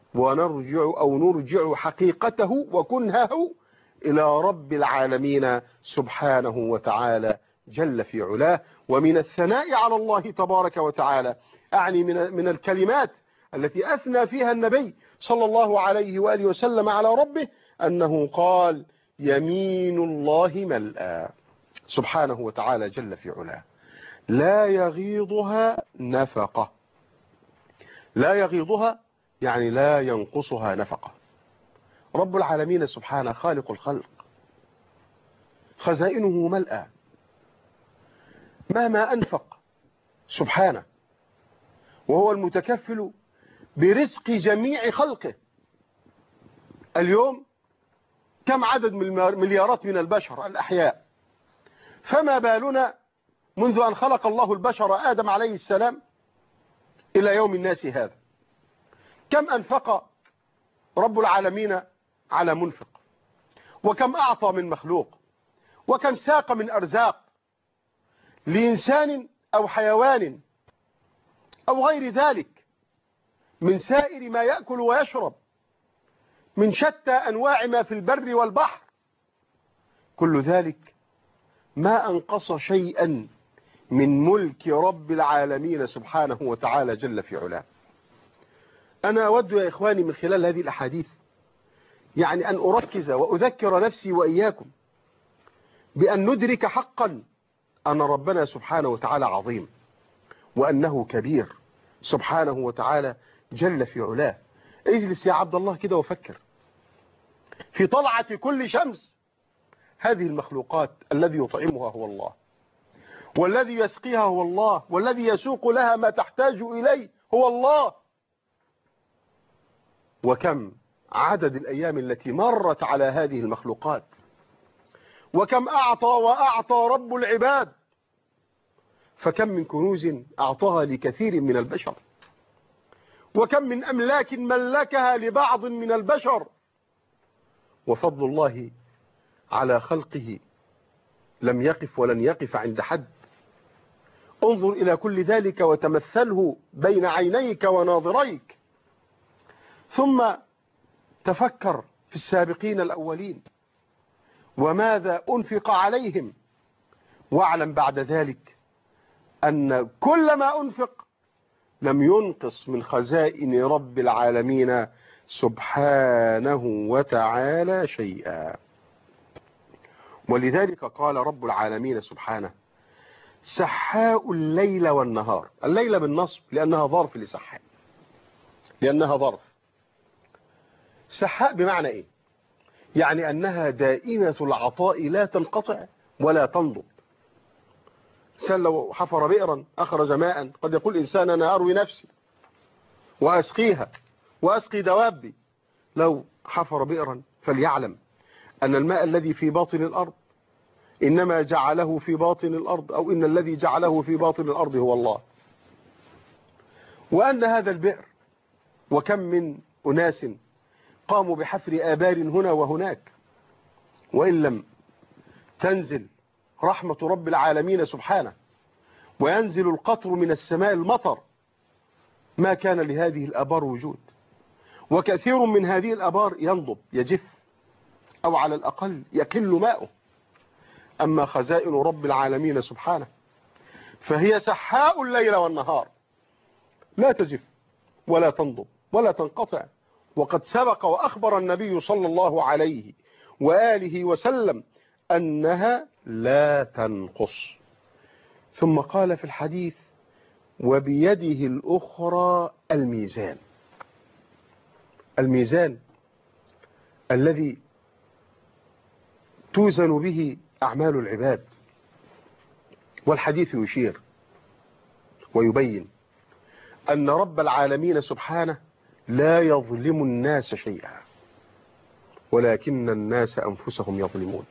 Speaker 1: نرجع حقيقته وكنهه إلى رب العالمين سبحانه وتعالى جل في علاه. ومن الثناء على الله تبارك وتعالى، أعني من الكلمات التي أثنى فيها النبي صلى الله عليه وآله وسلم على ربه، أنه قال يمين الله ملأى سبحانه وتعالى جل في علاه لا يغيضها نفقة. لا يغيضها يعني لا ينقصها نفقة. رب العالمين سبحانه خالق الخلق، خزائنه ملأى، مهما أنفق سبحانه، وهو المتكفل برزق جميع خلقه. اليوم كم عدد من مليارات من البشر الأحياء، فما بالنا منذ أن خلق الله البشر آدم عليه السلام إلى يوم الناس هذا؟ كم أنفق رب العالمين على منفق، وكم أعطى من مخلوق، وكم ساق من أرزاق لإنسان أو حيوان أو غير ذلك من سائر ما يأكل ويشرب، من شتى أنواع ما في البر والبحر. كل ذلك ما أنقص شيئا من ملك رب العالمين سبحانه وتعالى جل في علاه. أنا أود يا إخواني من خلال هذه الأحاديث يعني أن أركز وأذكر نفسي وإياكم بأن ندرك حقا أن ربنا سبحانه وتعالى عظيم، وأنه كبير سبحانه وتعالى جل في علاه. اجلس يا عبد الله كده وفكر في طلعة كل شمس. هذه المخلوقات الذي يطعمها هو الله، والذي يسقيها هو الله، والذي يسوق لها ما تحتاج إليه هو الله. وكم عدد الأيام التي مرت على هذه المخلوقات، وكم أعطى وأعطى رب العباد، فكم من كنوز أعطاها لكثير من البشر، وكم من أملاك ملكها لبعض من البشر. وفضل الله على خلقه لم يقف ولن يقف عند حد. انظر إلى كل ذلك وتمثله بين عينيك وناظريك، ثم تفكر في السابقين الأولين وماذا أنفق عليهم، واعلم بعد ذلك أن كل ما أنفق لم ينقص من خزائن رب العالمين سبحانه وتعالى شيئا. ولذلك قال رب العالمين سبحانه: سحاء الليل والنهار. الليل بالنصب لأنها ظرف لسحاء، لأنها ظرف. سحاء بمعنى إيه؟ يعني أنها دائمة العطاء لا تنقطع ولا تنضب. إنسان لو حفر بئرا أخرج ماء، قد يقول إنسان أنا أروي نفسي وأسقيها وأسقي دوابي. لو حفر بئرا فليعلم أن الماء الذي في باطن الأرض إنما جعله في باطن الأرض، أو إن الذي جعله في باطن الأرض هو الله. وأن هذا البئر، وكم من أناس قاموا بحفر آبار هنا وهناك، وإن لم تنزل رحمة رب العالمين سبحانه وينزل القطر من السماء المطر ما كان لهذه الآبار وجود. وكثير من هذه الآبار ينضب يجف، أو على الأقل يقل ماؤه. أما خزائن رب العالمين سبحانه فهي سحاء الليل والنهار، لا تجف ولا تنضب ولا تنقطع. وقد سبق وأخبر النبي صلى الله عليه وآله وسلم أنها لا تنقص. ثم قال في الحديث: وبيده الأخرى الميزان. الميزان الذي توزن به أعمال العباد. والحديث يشير ويبين أن رب العالمين سبحانه لا يظلم الناس شيئا، ولكن الناس أنفسهم يظلمون.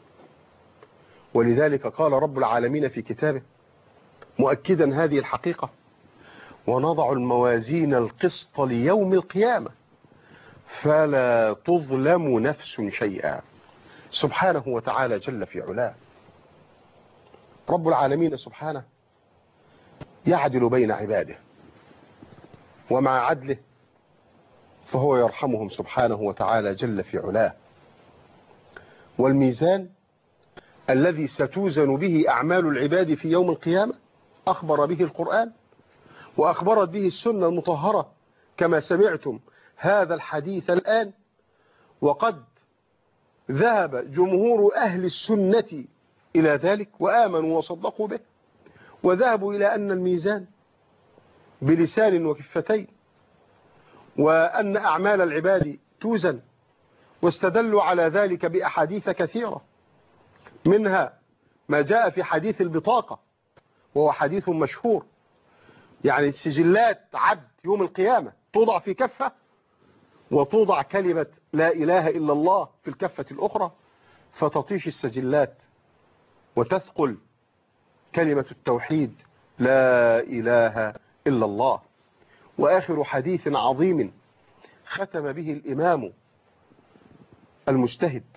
Speaker 1: ولذلك قال رب العالمين في كتابه مؤكدا هذه الحقيقة: ونضع الموازين القسط ليوم القيامة فلا تظلم نفس شيئا. سبحانه وتعالى جل في علاه. رب العالمين سبحانه يعدل بين عباده، ومع عدله فهو يرحمهم سبحانه وتعالى جل في علاه. والميزان الذي ستوزن به أعمال العباد في يوم القيامة أخبر به القرآن، وأخبرت به السنة المطهرة كما سمعتم هذا الحديث الآن. وقد ذهب جمهور أهل السنة إلى ذلك وآمنوا وصدقوا به، وذهبوا إلى أن الميزان بلسان وكفتين، وأن أعمال العباد توزن، واستدلوا على ذلك بأحاديث كثيرة، منها ما جاء في حديث البطاقة، وهو حديث مشهور. يعني سجلات عبد يوم القيامة توضع في كفة، وتوضع كلمة لا إله إلا الله في الكفة الأخرى، فتطيش السجلات وتثقل كلمة التوحيد لا إله إلا الله. وآخر حديث عظيم ختم به الإمام المجتهد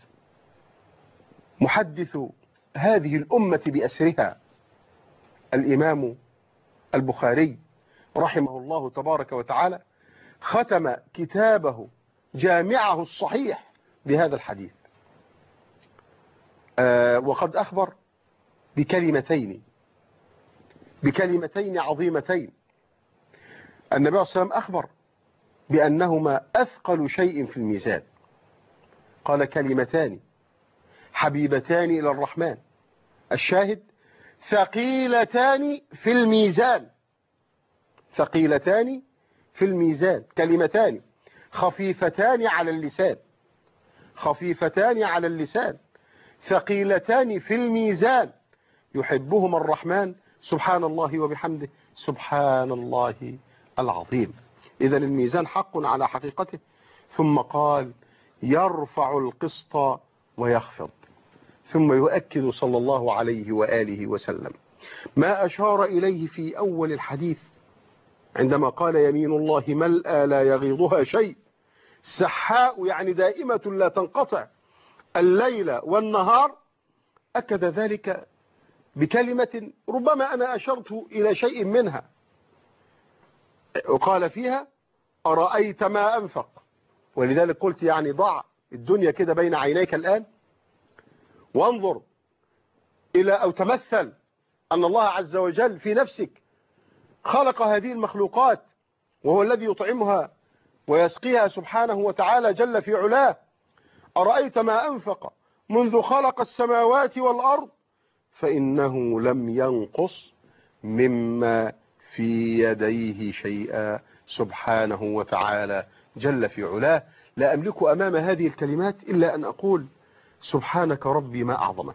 Speaker 1: محدث هذه الأمة بأسرها الإمام البخاري رحمه الله تبارك وتعالى، ختم كتابه جامعه الصحيح بهذا الحديث. وقد أخبر بكلمتين عظيمتين. النبي صلى الله عليه وسلم أخبر بأنهما أثقل شيء في الميزان. قال: كلمتان حبيبتان إلى الرحمن، الشاهد ثقيلتان في الميزان. ثقيلتان في الميزان، كلمتان خفيفتان على اللسان، خفيفتان على اللسان، ثقيلتان في الميزان، يحبهما الرحمن سبحان الله وبحمده سبحان الله العظيم. إذن الميزان حق على حقيقته. ثم قال: يرفع القسط ويخفض. ثم يؤكد صلى الله عليه وآله وسلم ما أشار إليه في أول الحديث عندما قال: يمين الله ملأى لا يغيضها شيء، سحاء يعني دائمة لا تنقطع الليل والنهار. أكد ذلك بكلمة ربما أنا أشرت إلى شيء منها، وقال فيها أرأيت ما أنفق. ولذلك قلت يعني ضع الدنيا كده بين عينيك الآن وانظر إلى أو تمثل أن الله عز وجل في نفسك خلق هذه المخلوقات، وهو الذي يطعمها ويسقيها سبحانه وتعالى جل في علاه. أرأيت ما أنفق منذ خلق السماوات والأرض فإنه لم ينقص مما في يديه شيئا سبحانه وتعالى جل في علاه. لا أملك أمام هذه الكلمات إلا أن أقول سبحانك ربي ما أعظمك،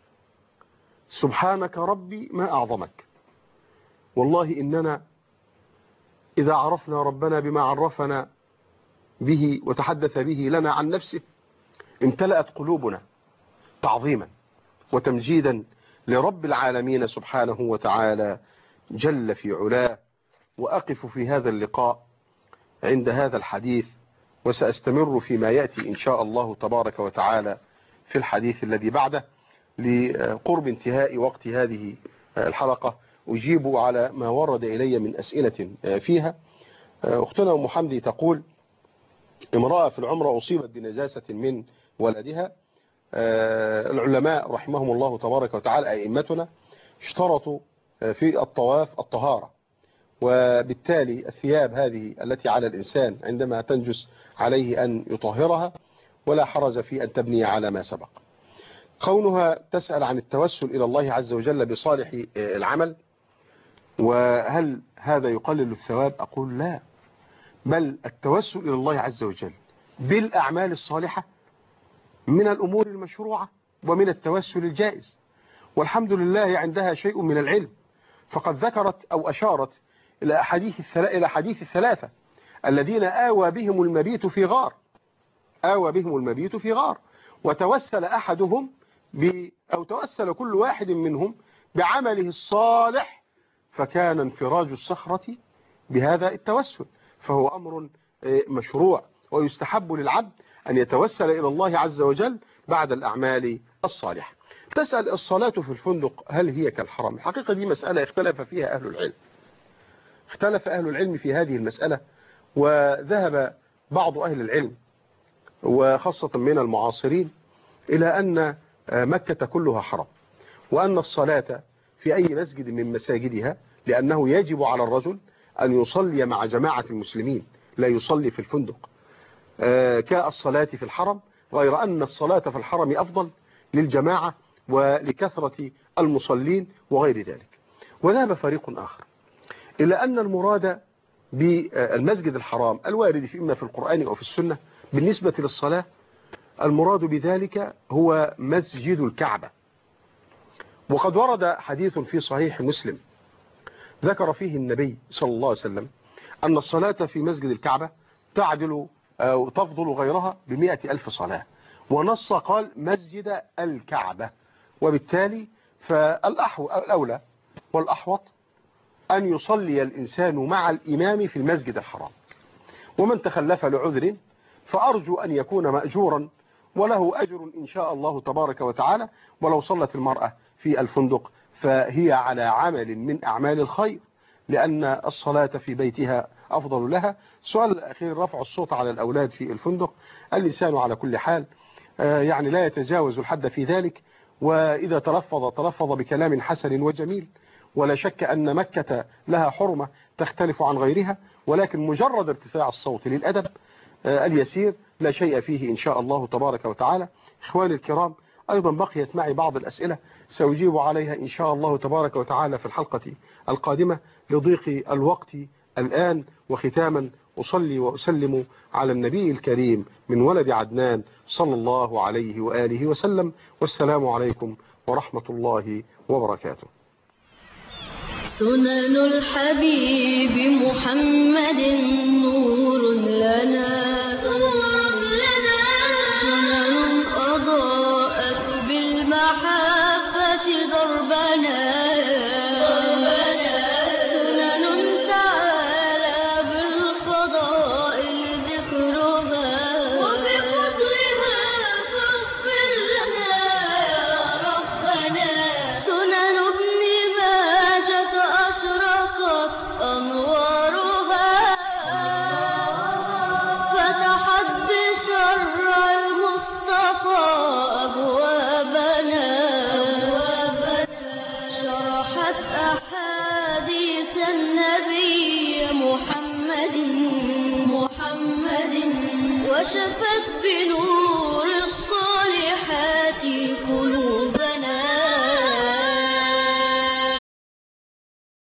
Speaker 1: سبحانك ربي ما أعظمك. والله إننا إذا عرفنا ربنا بما عرفنا به وتحدث به لنا عن نفسه امتلأت قلوبنا تعظيما وتمجيدا لرب العالمين سبحانه وتعالى جل في علاه. وأقف في هذا اللقاء عند هذا الحديث، وسأستمر فيما يأتي إن شاء الله تبارك وتعالى في الحديث الذي بعده. لقرب انتهاء وقت هذه الحلقة أجيب على ما ورد إلي من أسئلة فيها. أختنا أم حمدي تقول: امرأة في العمرة أصيبت بنجاسة من ولدها. العلماء رحمهم الله تبارك وتعالى أئمتنا اشترطوا في الطواف الطهارة، وبالتالي الثياب هذه التي على الإنسان عندما تنجس عليه أن يطهرها، ولا حرج في أن تبني على ما سبق. كونها تسأل عن التوسل إلى الله عز وجل بصالح العمل، وهل هذا يقلل الثواب؟ أقول لا، بل التوسل إلى الله عز وجل بالأعمال الصالحة من الأمور المشروعة ومن التوسل الجائز، والحمد لله عندها شيء من العلم، فقد ذكرت أو أشارت إلى حديث الثلاثة الذين آوى بهم المبيت في غار، وتوسل أحدهم أو توسل كل واحد منهم بعمله الصالح، فكان انفراج الصخرة بهذا التوسل. فهو أمر مشروع، ويستحب للعبد أن يتوسل إلى الله عز وجل بعد الأعمال الصالحة. تسأل: الصلاة في الفندق هل هي كالحرم؟ الحقيقة دي مسألة اختلف فيها أهل العلم، اختلف أهل العلم في هذه المسألة، وذهب بعض أهل العلم وخاصة من المعاصرين إلى أن مكة كلها حرم، وأن الصلاة في أي مسجد من مساجدها، لأنه يجب على الرجل أن يصلي مع جماعة المسلمين، لا يصلي في الفندق كالصلاة في الحرم، غير أن الصلاة في الحرم أفضل للجماعة ولكثرة المصلين وغير ذلك. وذهب فريق آخر إلى أن المراد بالمسجد الحرام الوارد إما في القرآن أو في السنة بالنسبة للصلاة، المراد بذلك هو مسجد الكعبة. وقد ورد حديث في صحيح مسلم ذكر فيه النبي صلى الله عليه وسلم أن الصلاة في مسجد الكعبة تعدل أو تفضل غيرها ب100,000 صلاة، ونص قال مسجد الكعبة. وبالتالي فالأولى والأحوط أن يصلي الإنسان مع الإمام في المسجد الحرام، ومن تخلف لعذر فأرجو أن يكون مأجورا وله أجر إن شاء الله تبارك وتعالى. ولو صلت المرأة في الفندق فهي على عمل من أعمال الخير، لأن الصلاة في بيتها أفضل لها. السؤال الأخير: رفع الصوت على الأولاد في الفندق. اللسان على كل حال يعني لا يتجاوز الحد في ذلك، وإذا تلفظ بكلام حسن وجميل. ولا شك أن مكة لها حرمة تختلف عن غيرها، ولكن مجرد ارتفاع الصوت للأدب اليسير لا شيء فيه إن شاء الله تبارك وتعالى. إخواني الكرام، أيضا بقيت معي بعض الأسئلة سأجيب عليها إن شاء الله تبارك وتعالى في الحلقة القادمة لضيق الوقت الآن. وختاما أصلي وأسلم على النبي الكريم من ولد عدنان صلى الله عليه وآله وسلم، والسلام عليكم ورحمة الله وبركاته.
Speaker 6: سنن الحبيب محمد نور لنا، سنن أضاءت بالمحبة دربنا، سنن تعالى بالفضائل ذكرها، وبفضلها فاغفر لنا يا ربنا. سنن رأيت النبي محمد وشفت بنور